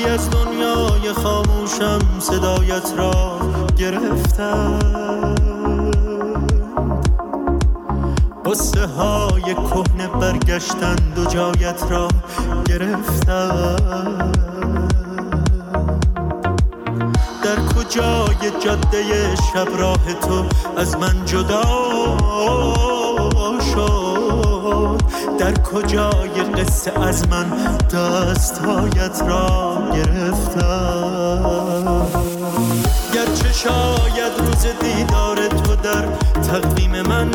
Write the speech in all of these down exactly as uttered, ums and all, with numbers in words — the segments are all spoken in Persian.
از دنیای خاموشم صدایت را گرفتم، قصه های کهنه برگشتند و جایت را گرفتم. در کجای جاده شب راه تو از من جدا شد، در کجای قصه از من دستهایت را گرفتم. گرچه شاید روز دیدار تو در تقویم من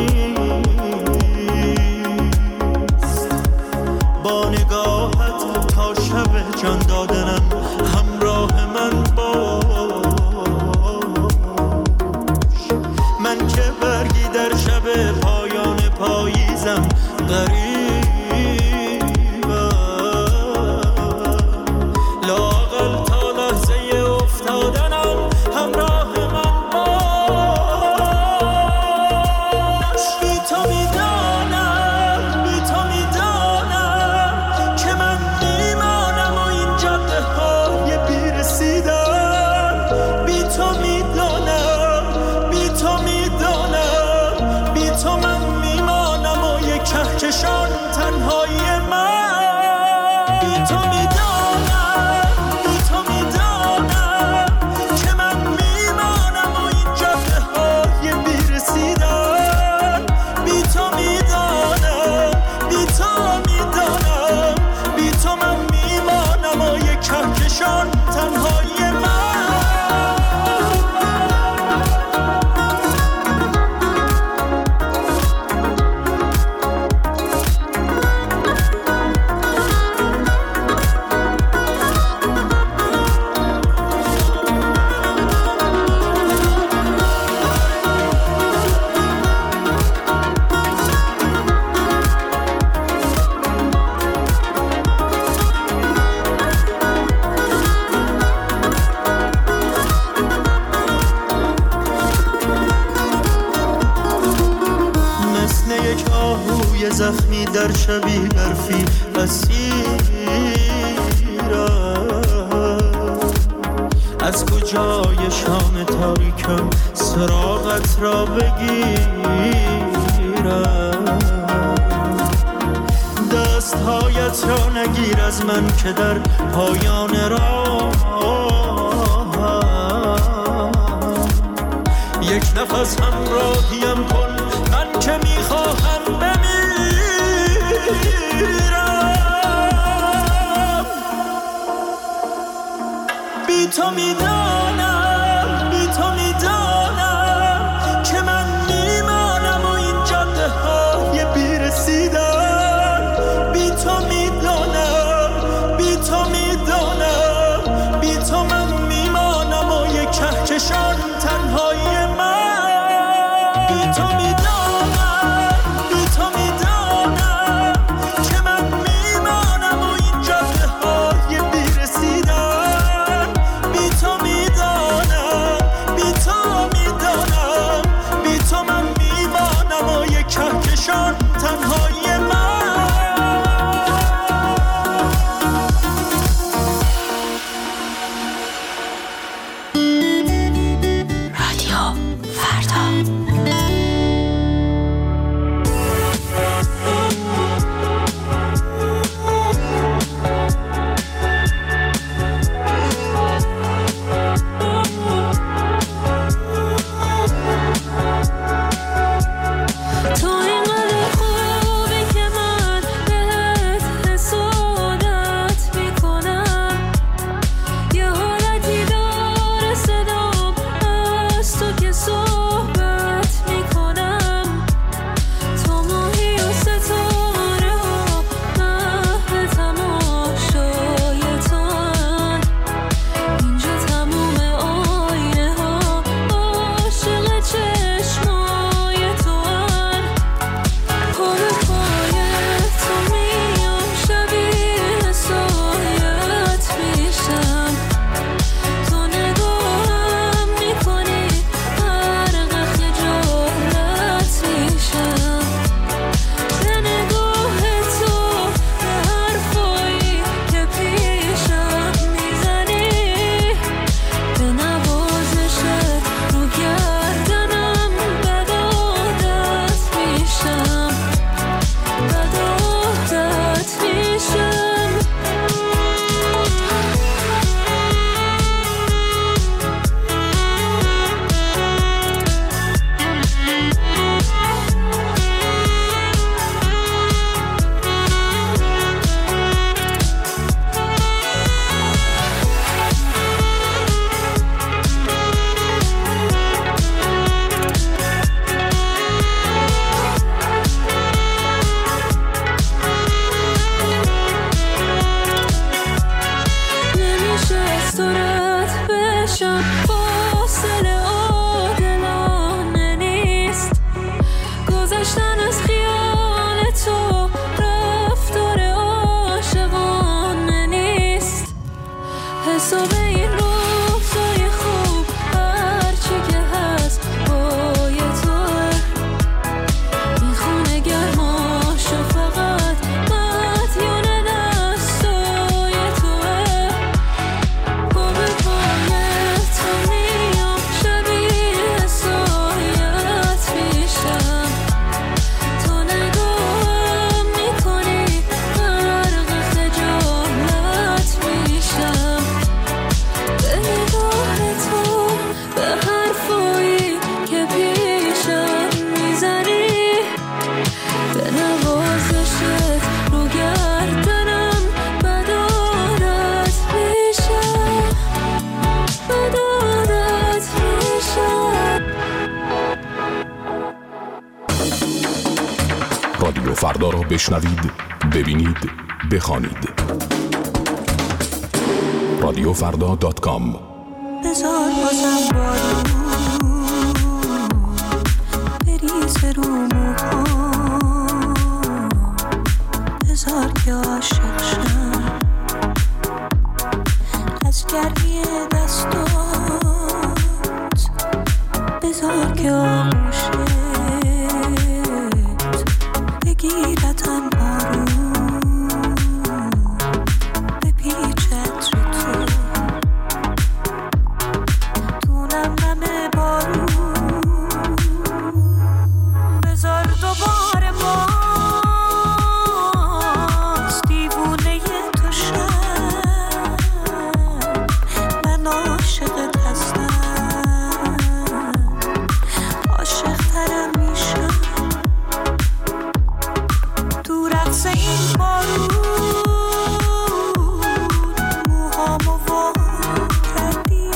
نیست، با نگاهت تا شب جان دادنم همراه من باش. من که برگی در شب پایان پاییزم غریبم، لااقل تا لحظه افتادنم همراه من باش. بی تو میدانم، بی تو میدانم که من میمانم و این جاده های بیرسیدم. بی تو میدانم، بی تو میدانم، بی تو من میمانم و یک کهکشان تنهایی من. بی تو میدانم، بی تو میدانم که من میمانم و این جاده های بیرسیدن. بی تو میدانم، بی تو میدانم، بی تو من میمانم و یک کهکشان تنهایی من. زخمی در شبی برفی اسیرم، از کجای شام تاریکم سراغت را بگیرم. دستهایت را نگیر از من که در پایان راهم یک نفس همراهیم کن، من که میخواهم بمیرم. بی تو میدانم، بی تو میدانم که من میمانم و این جاده های بیرسیدن. بی تو میدانم، بی تو میدانم، بی تو من میمانم و یک کهکشان تنهایی من. بی تو میدانم، بی تو میدانم که من میمانم و این جاده های بیرسیدن. بی تو پیشم فاصله عادلانه نیست. گذشتن از خیال تو رفتار عاشقانه نیست. حساب این روزای خوب هرچی که هست پای توه. این خونه گرماشو فقط مدیون دستای توه. با به پای تو میام شبیه سایت پیشم. تو نگاهم میکنی غرق خجالت میشم. به نگاه تو به حرفایی که پیشم میزنی. به نوازشت رو گردنم بد عادت میشم. بد عادت میشم. رادیو فردا را بشنوید، ببینید، بخوانید. رادیو فردا دات کام. بذار بازم بارون بریزه رو موهام. بذار که عاشق شم از گرمی دستات. بذار که آغوشت بگیرتم آروم. بپیچت رو تو دونم نمه بارون. بذار دوباره باز دیوونه تو شم. من عاشقت هستم، عاشق ترم میشم. تو رقص این بارون موهامو وا کردی.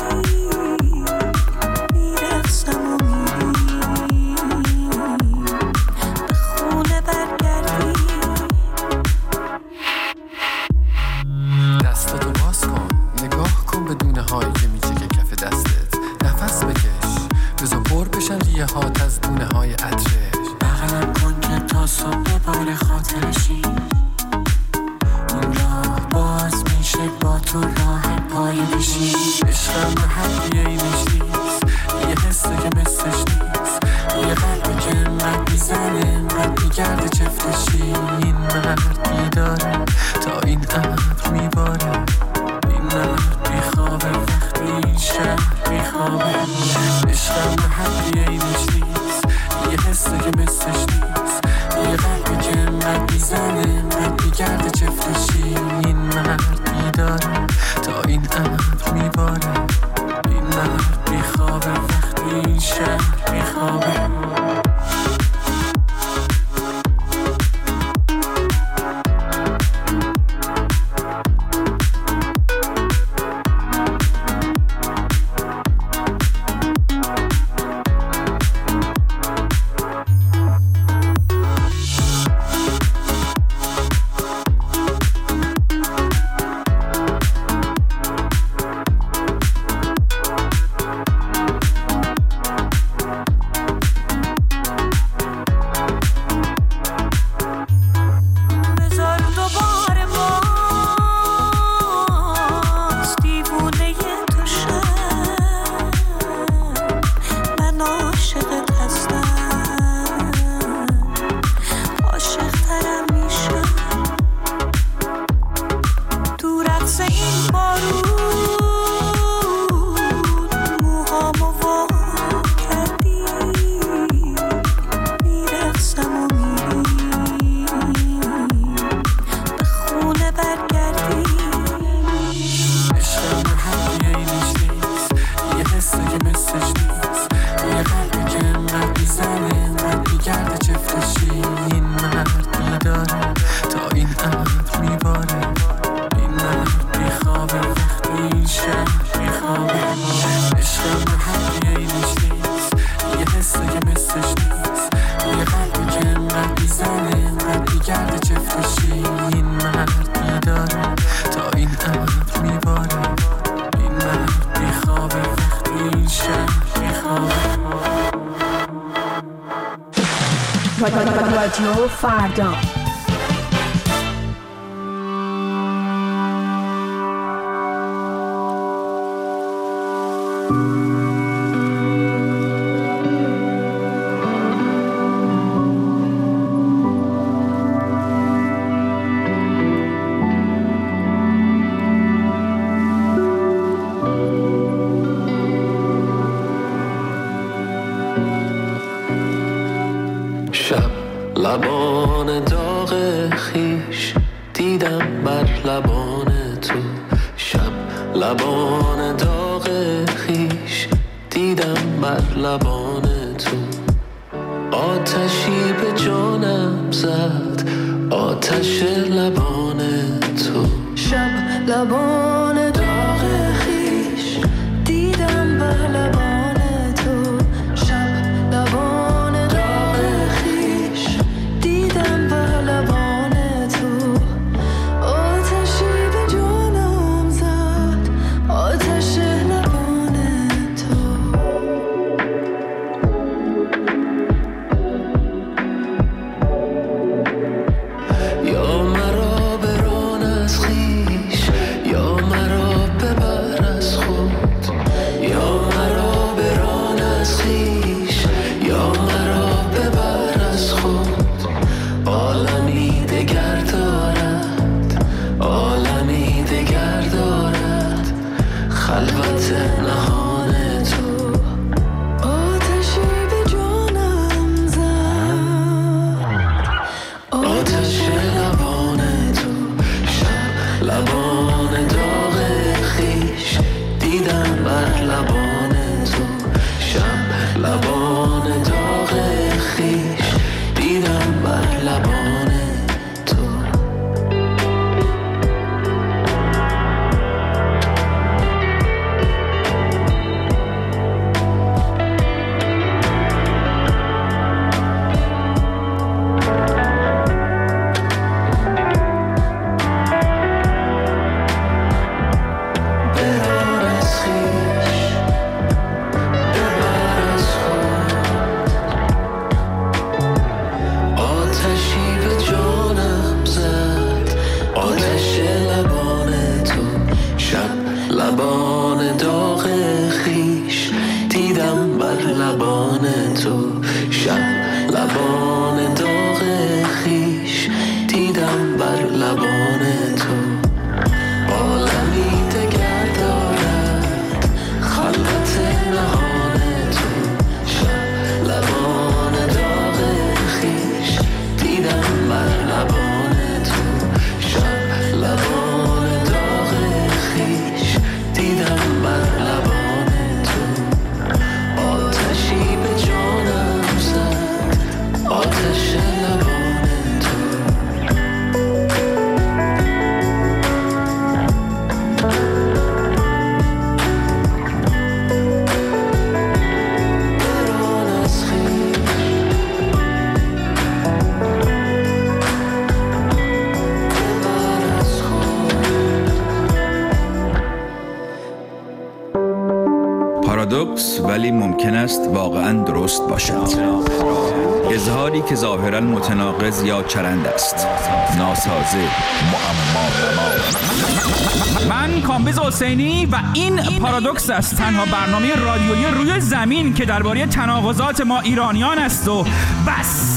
میرقصم و میری به خونه برگردی. دستاتو باز کن، نگاه کن به دونه هایی که میچکه کف دستت. نفس بکش، بذار پر بشن ریه هات از دونه های عطرش. بغلم کن که تا صبح بار خاطرشی. این راه باز میشه با تو راه پای پیشی. عشقم به حدی اینش نیست، یه حسه که مثلش نیست. یه قلبی که انقدر میزنه انقدر میگرده چفتشی. این مرد بیداره تا این ابر میباره. این مرد بیخوابه وقتی این شهر بیخوابه. عشقم به حدی اینش نیست، یه حسه که مثلش نیست. یه قلبی که انقدر میزنه انقدر میگرده چفتشی. این مرد بیداره تا این ابر میباره. این مرد بیخوابه وقتی این شهر بیخوابه. رادیو فردا. لبان داغ خیش دیدم بر لبان تو، شب لبان داغ خیش دیدم بر لبان تو، آتشی به جانم زد آتش لبان تو، شب لبان داغ خیش دیدم بر لبان تو، شب لبان پارادوکس ولی ممکن است واقعاً درست باشد. اظهاری که ظاهراً متناقض یا چرند است، ناسازه، معما. من کامبیز حسینی و این پارادوکس است، تنها برنامه رادیویی روی زمین که درباره تناقضات ما ایرانیان است و بس.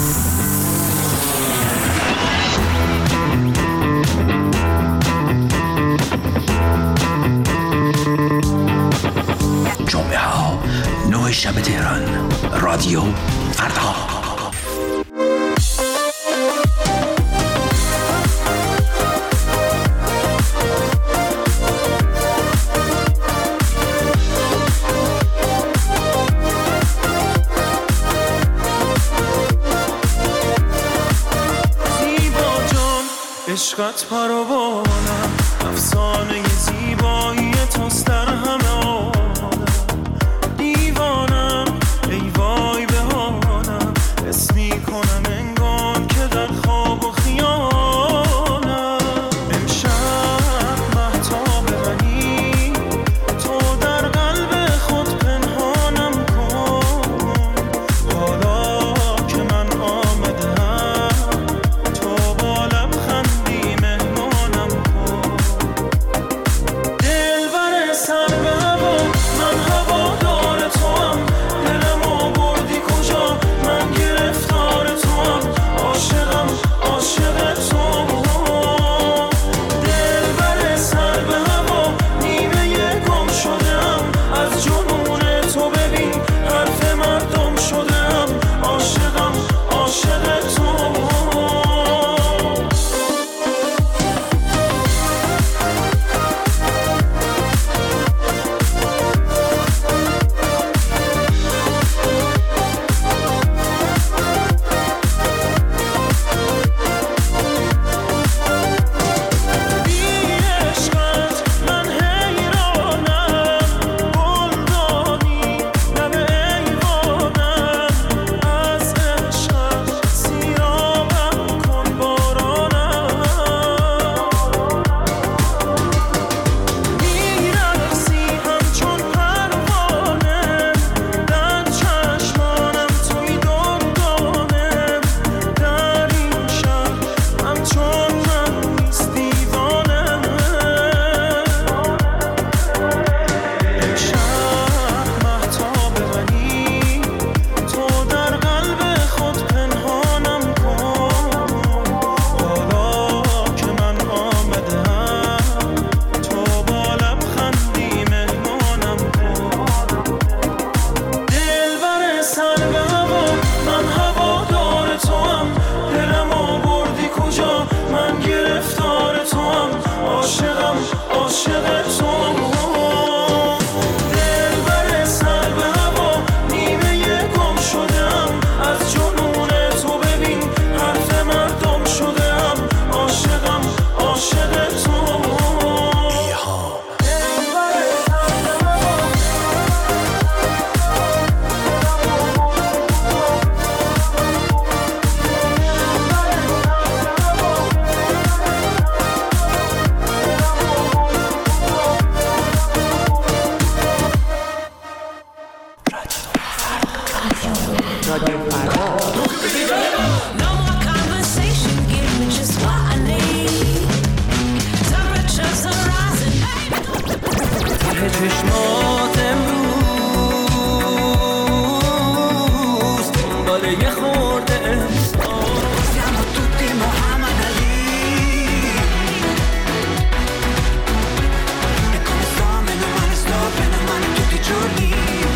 جمعه ها نه شب تهران، رادیو فردا. عشقت پروانم، افسانه زیبایی توست در همه عالم. دیوانم ای وای بهانم، حس میکنم انگار که در خواب و خیالم. امشب مهتاب منی، تو در قلب خود پنهانم کن. حالا که من رادیو فردا. No more conversation, give me just what I need. Temperatures are rising. ته چشمات امروز دنبال یه خورده Siamo tutti Muhammad Ali. E come sto, meno male sto, bene o male tutti i giorni.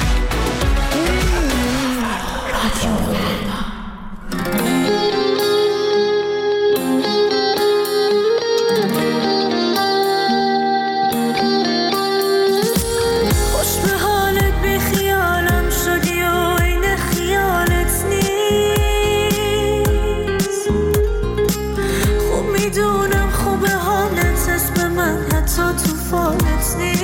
خوش به حالت بی خیالم شدی و این خیالت نیست. خوب میدونم خوب حالت اسم من حتی تو فالت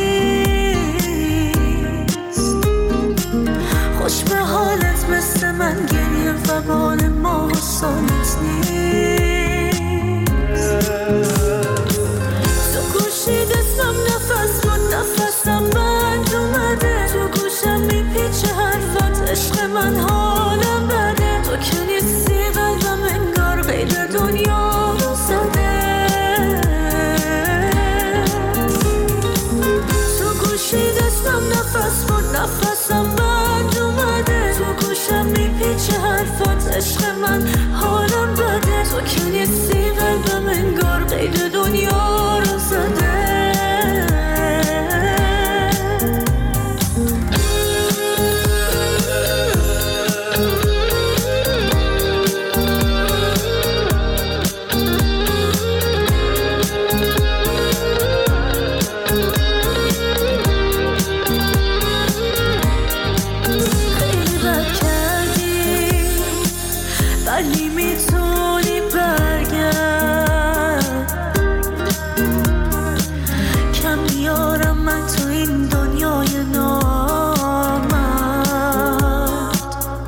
نیست. خوش به حالت مثل من گریه و بال ماه و سالت نیست. تو گوشی دستم نفس بود نفسم بند اومده. تو گوشم میپیچه حرفات عشق من حالم بده. تو که نیستی قلبم انگار قید دنیا رو زده. تو گوشی دستم نفس بود نفسم بند اومده. تو گوشم میپیچه حرفات عشق من حالم بده. تو که نیستی قلبم انگار قید دنیا رو زده. خیلی بد کردی ولی میتونی برگرد. کم میارم من تو این دنیای نامرد.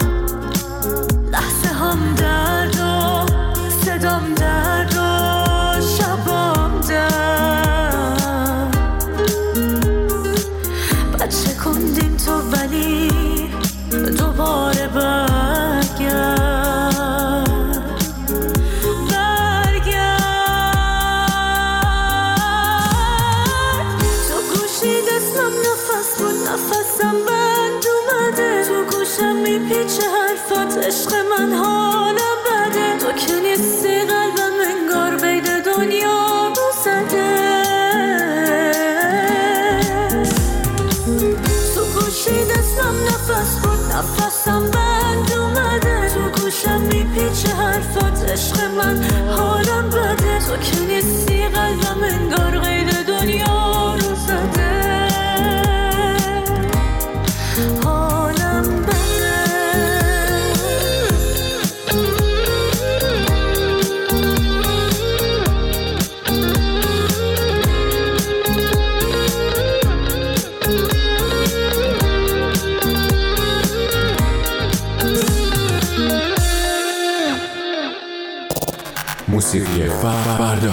لحظه هم درد و صدام درد و شبام درد. بچه کندیم تو ولی دوباره برگرد. برگرد. تو گوشی دستم نفس بود نفسم بند اومده. تو گوشم میپیچه حرفات عشق من حالم بده. تو که نیستی قلبم انگار بید دنیا رو زده. تو گوشی دستم نفس بود نفسم بند اومده. تو گوشم میپیچه حرفات عشق من حالم بده. تو که نیستی قلبم انگار قید دنیا رو زده. حالم بده. موسیقی فردا.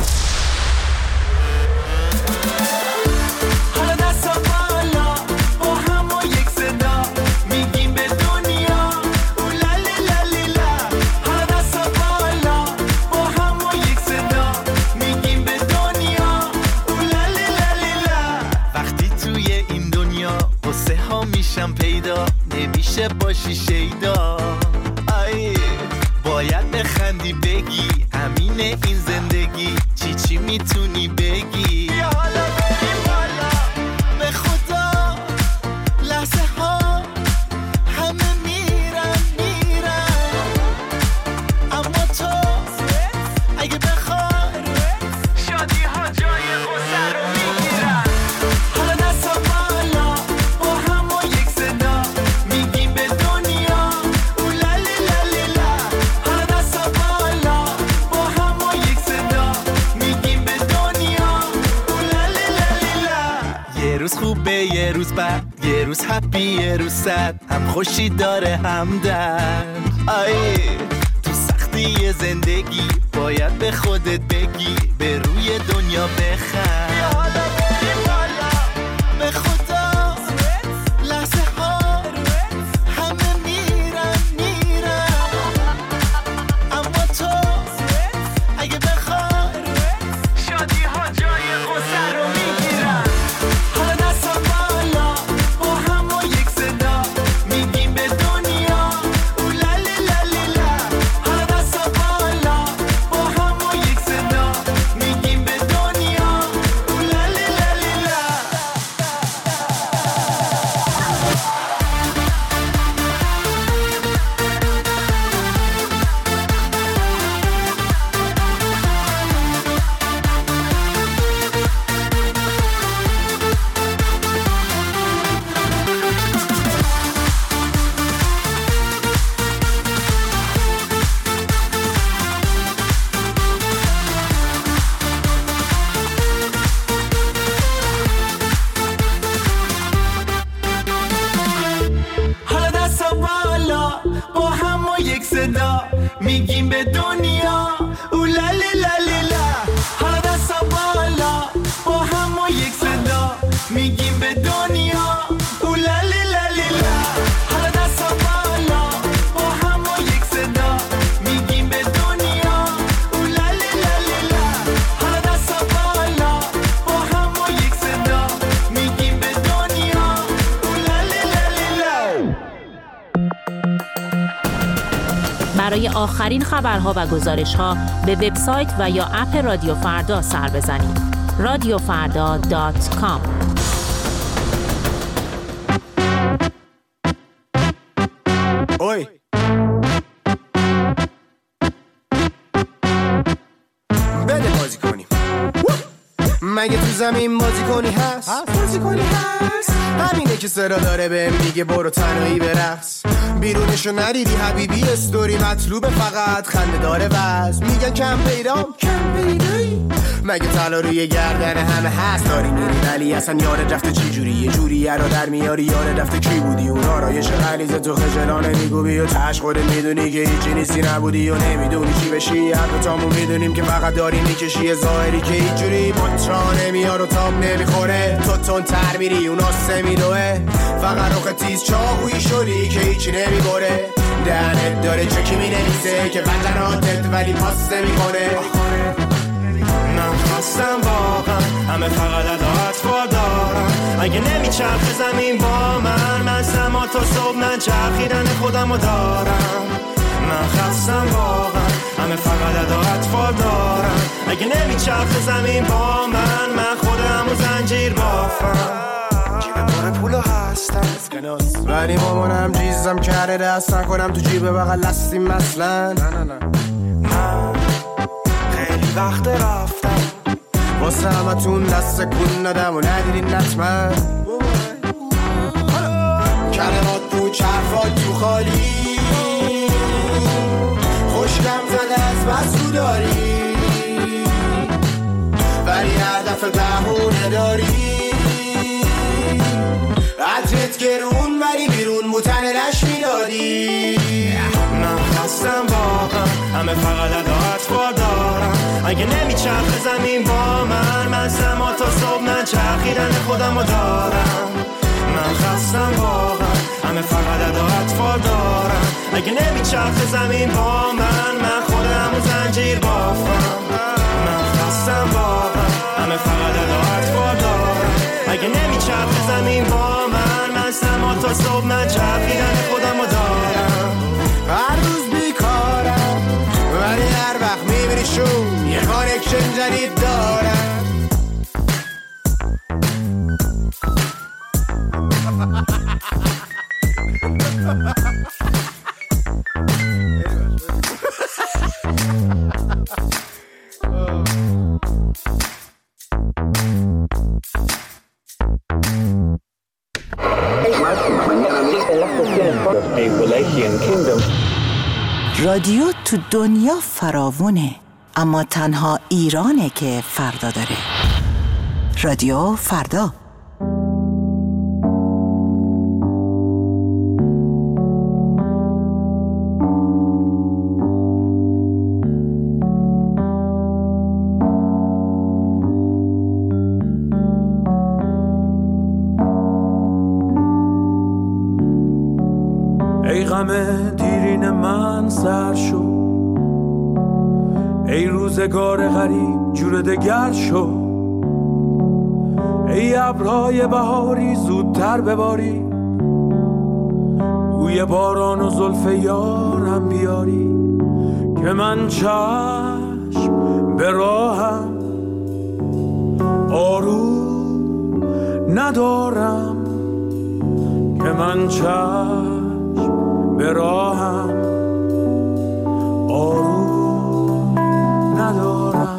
حالا دستا بالا با هم و یک صدا میگیم به دنیا اولا لیلا لیلا. حالا دستا بالا با هم و یک صدا میگیم به دنیا اولا لیلا لیلا. وقتی توی این دنیا قصه ها میشم پیدا نمیشه باشی شیدا. آی باید بخندی بگی امین این زندگی چی چی میتونی بگی. بیا حالا بریم بالا به خدا لحظه ها همه میرن میرن. اما تو اگه بخوای شادی ها جای غصه رو میگیرن. حالا دستا بالا با هم و یک صدا میگیم به دنیا اولا لیلا لیلا. حالا دستا بالا با هم و یک صدا میگیم به دنیا اولا لیلا لیلا. یه روز خوبه یه روز بد یه روز هپی یه روز سد. هم خوشی داره هم درد. آی تو سختی زندگی باید به خودت بگی به روی دنیا بخند. بیا حالا بریم بالا به خدا لحظه ها همه میرن میرن. صدا میگیم به دنیا اولالی لالی لا. حالا دستا بالا با هم و یک صدا میگیم به دنیا اولالی لالی لا. حالا دستا بالا با هم و یک صدا میگیم به دنیا اولالی لالی لا. حالا دستا بالا با هم و یک صدا میگیم به دنیا اولالی لالی لا. برای آخرین خبرها و گزارش‌ها به وبسایت و یا اپ رادیو فردا سر بزنید. رادیو فردا دات کام. اوی بده بازی کنیم. مگه تو زمین بازی کنی هست؟ بازی کنی هست؟ همینه که صدا داره بهم میگه برو تنهایی برقص. بیرونشو نریدی حبیبی استوری مطلوب فقط خنده داره وز. میگن کم پیدام کم پیدایی. مگه طلا روی گردن همه هست داری میری ولی اصلا یاد رفته چی جوری یه جوری یه رو در میاری یاد رفته کی بودی اون آرایش غلیظ تو خجلانه میگو بیا تش خودت میدونی که هیچی نیستی نبودی و نمیدونی چی بشی. هر دو تامون میدونیم که فقط داری میکشی ظاهری که هیچ جوری مطرا نمیار و تاب نمیخوره. تو تون تر میری اون آسه میدوه فقط روخ تیز چاقویی شدی که هیچی نمیباره. دهنت داره چکی مینویسه که بدناتت ولی پاس نمیکنه. من خواستم واقعا همه فقط اداعت وادارم. اگه نمیچرخه زمین با من من سما تا صبح من چرخیدن خودمو دارم. من خواستم واقعا همه فقط اداعت وادارم. اگه نمیچرخه زمین با من من خودمو زنجیر بافم. جیب پر پولو هستم ولی مامانم جیزم کرده دست نکنم تو جیب بغل لستیم مثلا. نه نه نه من خیلی وقت رفتم واسه همتون دست کن ندم و ندیدین نتمن. کلمات تو چرفات تو خالی خوشگم زده از بس رو داری ولی هر دفعه بهونه داری. عطرت گرون ولی بیرون موتن لش میدادی. من خواستم واقعا همه فقط اداعت وادارم. اگه نمیچرخه زمین با من من سما تا صبح من چرخیدن خودمو دارم. من خواستم واقعا همه فقط اداعت وادارم. اگه نمیچرخه زمین با من من خودمو زنجیر بافم. من خواستم واقعا همه فقط اداعت وادارم. اگه نمیچرخه زمین با من من سما تا صبح من چرخیدن خودمو دارم. هر روز بیکارم ولی هر وقت میبینی شون یه کانکشن جدید دارم. رادیو تو دنیا فراوونه اما تنها ایرانه که فردا داره. رادیو فردا. ای غم دیرین من سر شو، ای روزگار غریب جور دگر شو، ای ابرهای بهاری زودتر بباری، بوی باران و زلف یارم بیاری، که من چشم به راهم آروم ندارم، که من چشم به راهم آروم ندارم.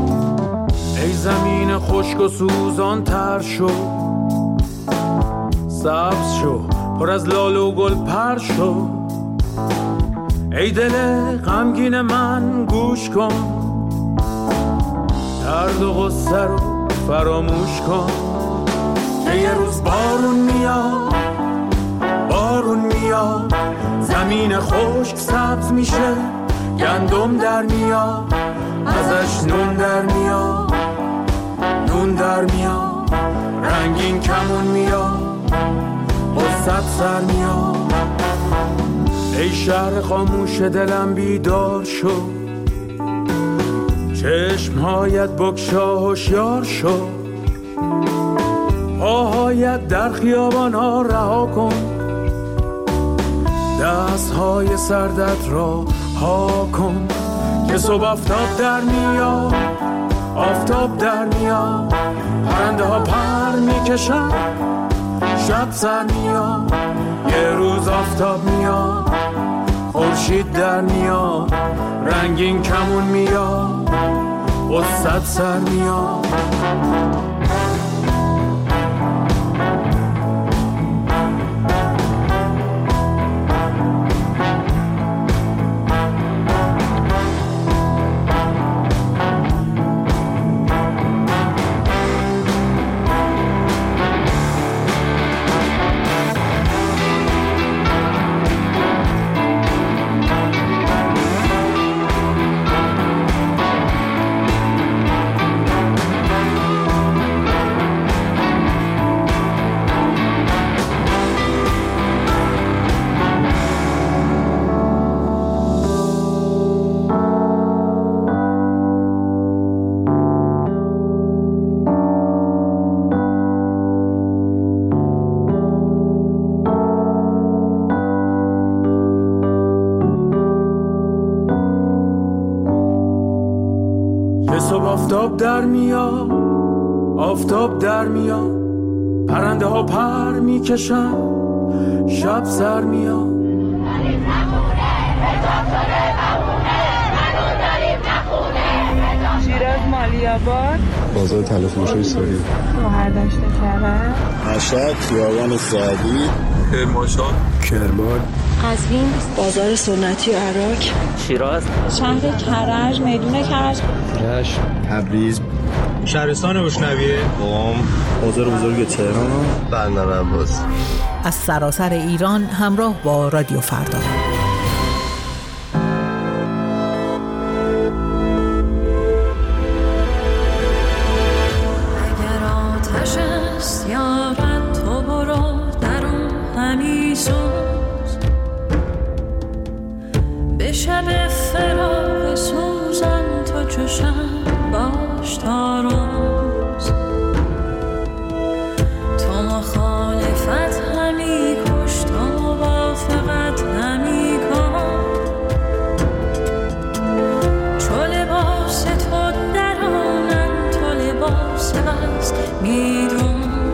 ای زمین خشک و سوزان تر شو، سبز شو، پر از لاله و گل پر شو. ای دل غمگین من گوش کن، درد و غصه رو فراموش کن که یه روز بارون میاد، بارون میاد، زمین خشک سبز میشه، گندم در میاد، ازش نون در میاد، نون در میاد، رنگین کمون میاد، غصت سر میاد. ای شهر خاموش دلم بیدار شو، چشمهایت بگشا هوشیار شو، پاهایت در خیابان ها رها کن، دست های سردت را ها کن که صبح آفتاب در میاد، آفتاب در میاد، پرنده ها پر میکشن، شب سر میاد، یه روز آفتاب میاد، خورشید در میاد، رنگین کمون میاد، غصت سر میاد. آفتاب در میاد، آفتاب در میاد، پرنده ها پر میکشن، شب سر میاد. شیراز مالیاباد، بازار تلفروشی سوری، شهردشت کرج، مشهد خیابان سعدی، کرمانشاه، کرمان، قزوین، بازار سنتی عراق، شیراز، شهر کرج، میدون کرج، رشت، تبریز، شهرستان بوشنویه، قم، بازار بزرگ تهران، بندر عباس. از سراسر ایران همراه با رادیو فردا. اگر آتش است یارد تو برو درون همی سوز، به شب فراق سوزن تو چشم باش تا روز، تو مخالفت همی کش، تو موافقت همی کن، چو لباس تو درانن تو لباس بست میدون.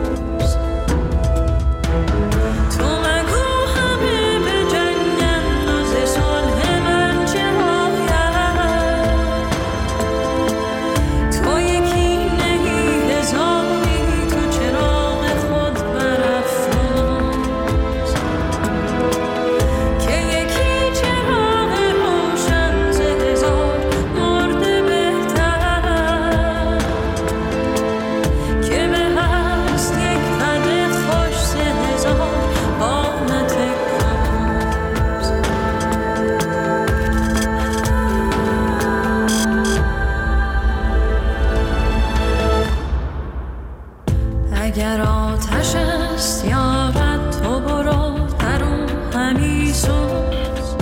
اگر آتش است یارد تو برو درون همی سوز،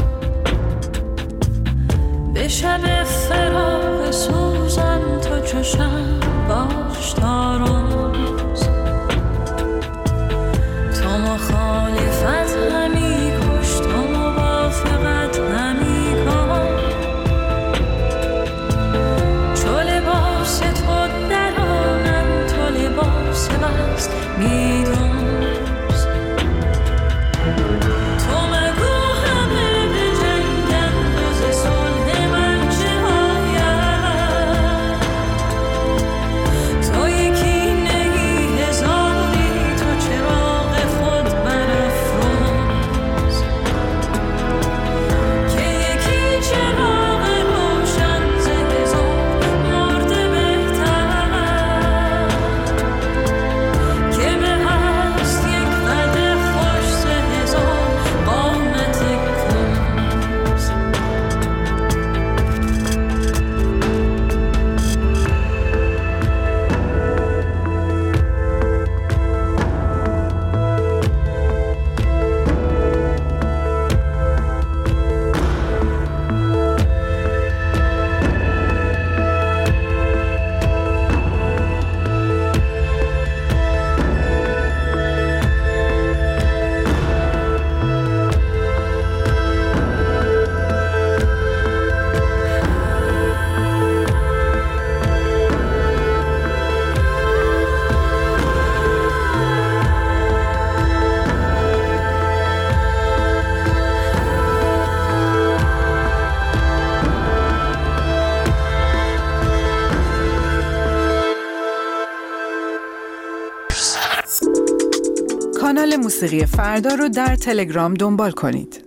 به شب فراق سوزن تو چشم باش تا روز، تو مخالفت همی کش، تو موافقت همی کن، چو لباس تو درانن تو لباس بست میدون. خود کانال موسیقی فردا رو در تلگرام دنبال کنید.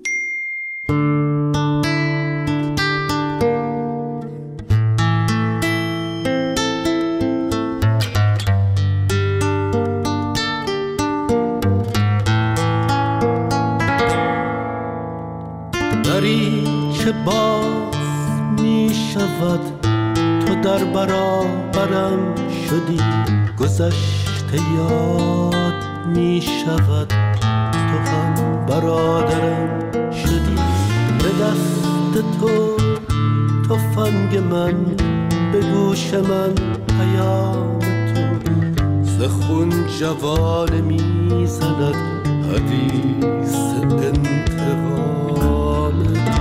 دری که باز می شود، تو در برابرم شدی، گذشته یاد می شود، تو هم برادرم شدی. به دست تو تفنگ من، به گوش من پیام تو، ز خون جوانه می زند حدیث انتقام تو.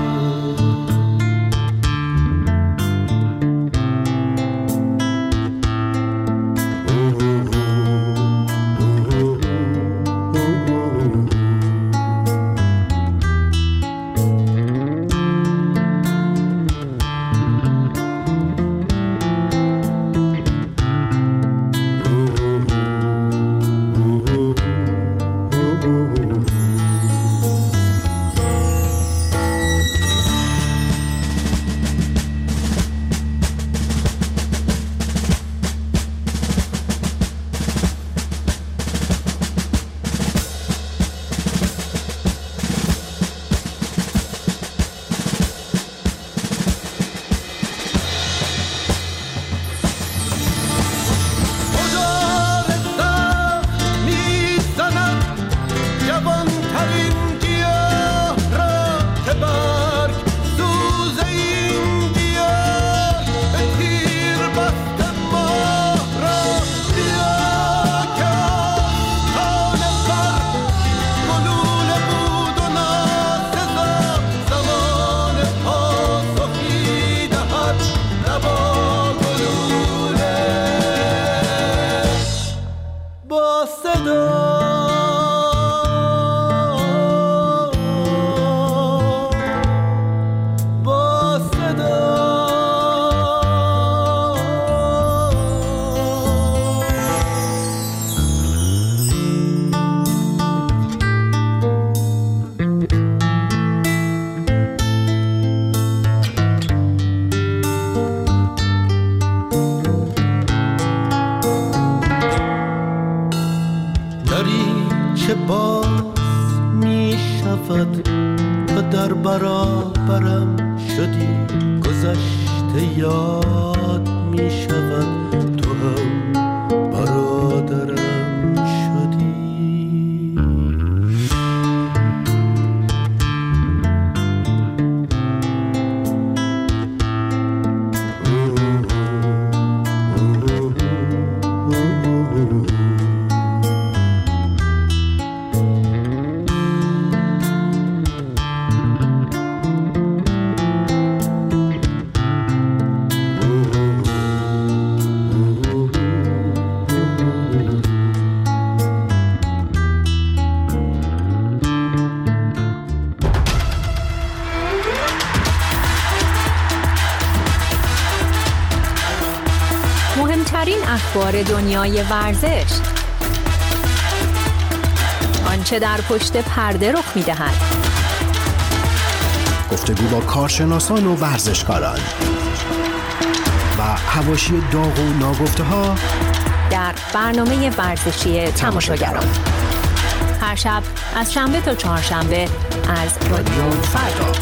تو در برابرم شدی، گذشته یاد می شود، تو هم برادرم شدی. مهمترین اخبار دنیای ورزش، آنچه در پشت پرده رخ می‌دهد، گفتگو با کارشناسان و ورزشکاران و حواشی داغ و ناگفته‌ها در برنامه ورزشی تماشاگران، هر شب از شنبه تا چهارشنبه از رادیو فردا.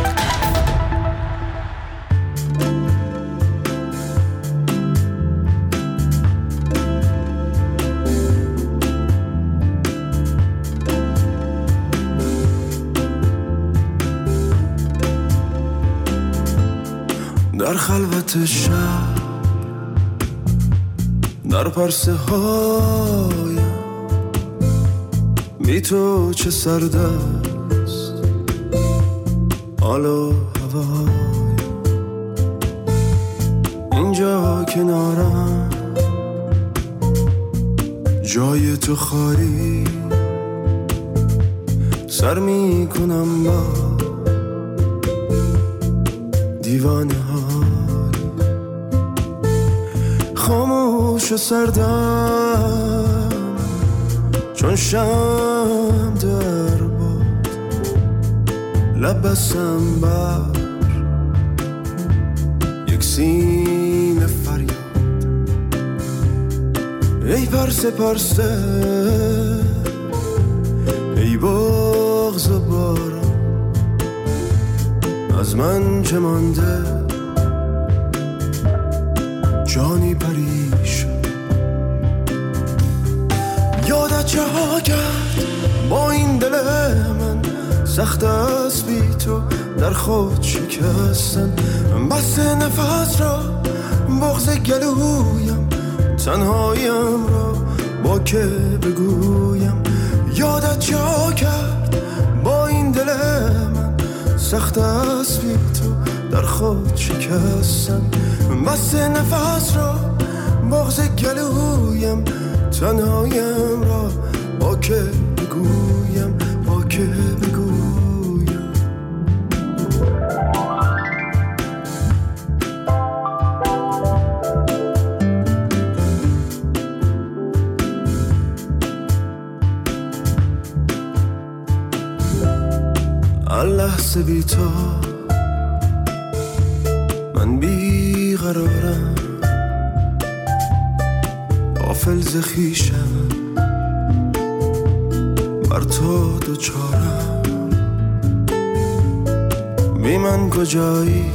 در خلوت شب، در پرسه هایم، بی تو چه سرد است حال و هوایم، اینجا کنارم جای تو خالی، سر می کنم با دیوانه ها، خاموش و سردم چون شم در باد لبسم بر یک سینه فریاد ای پرسه پرسه ای بغض بارم از من چه مانده جانی پریشان یادت چه ها کرد با این دل من سخت است بی تو در خود شکستن بس نفس را بغض گلویم تنهایم را با که بگویم یادت چه ها کرد با این دل من سخت است بی تو در خود شکستن بس نفس را بغض گلویم تنهایم را با که بگویم با که بگویم لحظه بی تو من بی قرارم غافل ز خویشم بر تو دوچارم بی من کجایی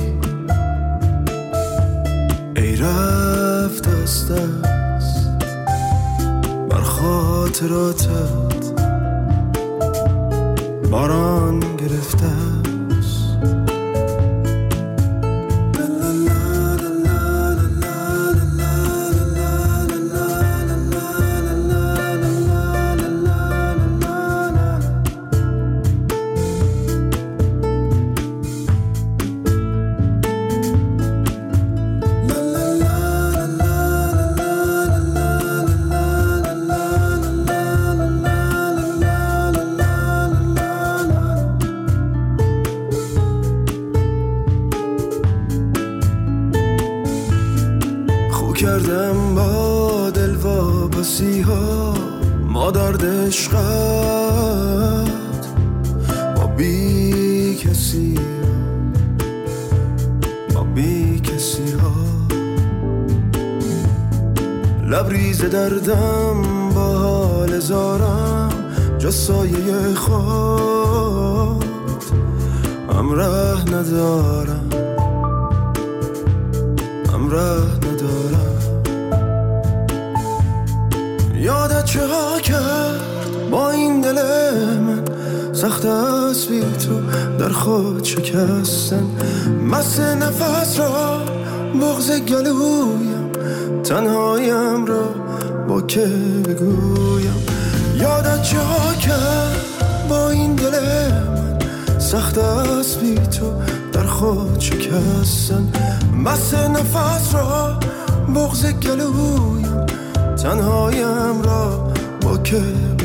ای رفت از دست بر خاطراتت باران گرفته است کردم با دل واپسی ها ما درد عشقت با بی کسی با بی کسی ها لبریز دردم با حال زارم جز سایه خود همراه ندارم همراه ندارم یادت چه ها کرد با این دل من سخت است بی تو در خود شکستن مس نفس را بغض گلویم تنهایم را با که بگویم یادت چه ها کرد با این دل من سخت است بی تو در خود شکستن مس نفس را بغض گلویم تنهایم را با که